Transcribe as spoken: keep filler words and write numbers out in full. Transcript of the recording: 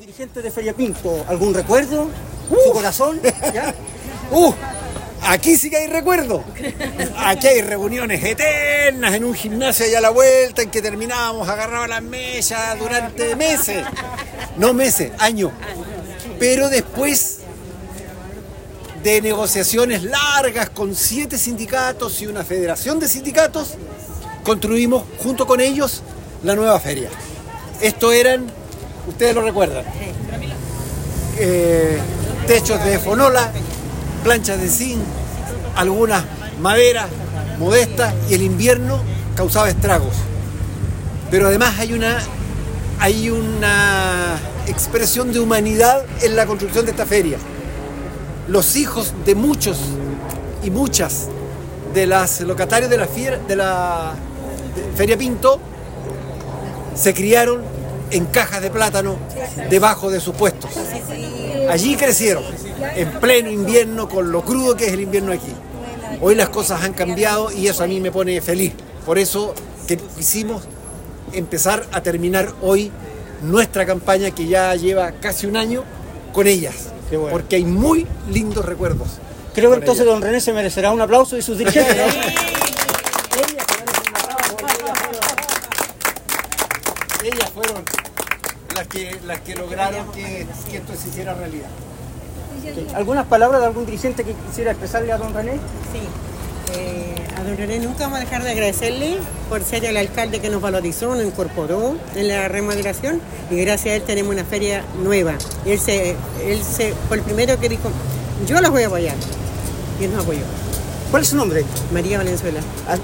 dirigentes de Feria Pinto, ¿algún recuerdo? Uh, ¿Su corazón? ¿Ya? ¡Uh! Aquí sí que hay recuerdo. Aquí hay reuniones eternas en un gimnasio allá a la vuelta en que terminábamos agarrados a las mesas durante meses. No meses, años. Pero después de negociaciones largas con siete sindicatos y una federación de sindicatos, construimos junto con ellos la nueva feria. Esto eran, ustedes lo recuerdan, eh, techos de fonola, planchas de zinc, algunas maderas modestas, y el invierno causaba estragos. Pero además hay una, hay una expresión de humanidad en la construcción de esta feria. Los hijos de muchos y muchas de las locatarios de la, fiera, de la de Feria Pinto se criaron en cajas de plátano debajo de sus puestos. Allí crecieron, en pleno invierno, con lo crudo que es el invierno aquí. Hoy las cosas han cambiado y eso a mí me pone feliz. Por eso que quisimos empezar a terminar hoy nuestra campaña, que ya lleva casi un año, con ellas. Qué bueno. Porque hay muy lindos recuerdos. Creo que con entonces ellas. Don René se merecerá un aplauso y sus dirigentes, ¿no? Ellas fueron las que, las que lograron que, que esto se hiciera realidad. ¿Algunas palabras de algún dirigente que quisiera expresarle a Don René? Sí, eh, a don René nunca vamos a dejar de agradecerle por ser el alcalde que nos valorizó, nos incorporó en la remodelación, y gracias a él tenemos una feria nueva. Y él, se, él se, fue el primero que dijo, yo los voy a apoyar, y él nos apoyó. ¿Cuál es su nombre? María Valenzuela.